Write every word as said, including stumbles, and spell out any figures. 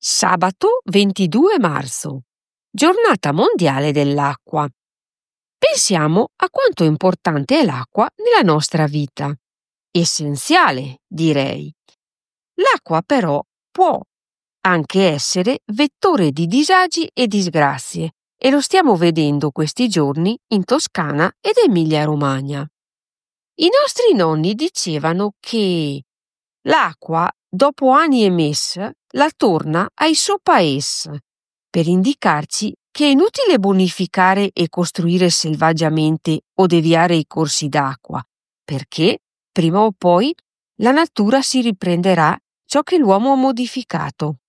Sabato ventidue marzo, Giornata mondiale dell'acqua. Pensiamo a quanto importante è l'acqua nella nostra vita. Essenziale, direi. L'acqua però può anche essere vettore di disagi e disgrazie, e lo stiamo vedendo questi giorni in Toscana ed Emilia-Romagna. I nostri nonni dicevano che l'acqua, dopo anni e messe, la torna ai suo paese, per indicarci che è inutile bonificare e costruire selvaggiamente o deviare i corsi d'acqua, perché prima o poi la natura si riprenderà ciò che l'uomo ha modificato.